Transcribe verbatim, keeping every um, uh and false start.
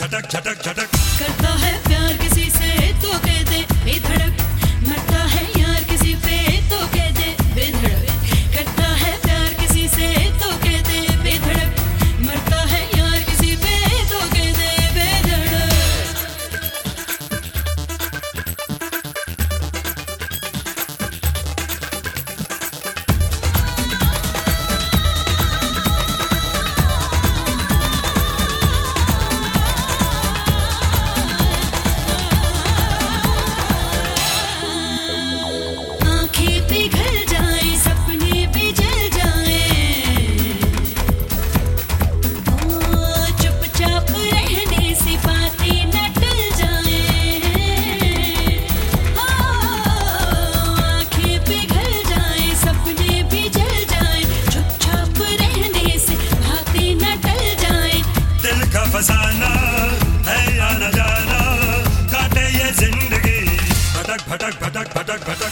झटक झटक झटक। करता है प्यार किसी से तो कह दे बेधड़क, मरता है यार किसी पे तो कह दे बेधड़क। करता है प्यार किसी से तो कह दे बेधड़क, मरता है यार किसी पे तो कह दे बेधड़क। फसाना है या न जाना, काटे ये जिंदगी भटक भटक भटक भटक भटक।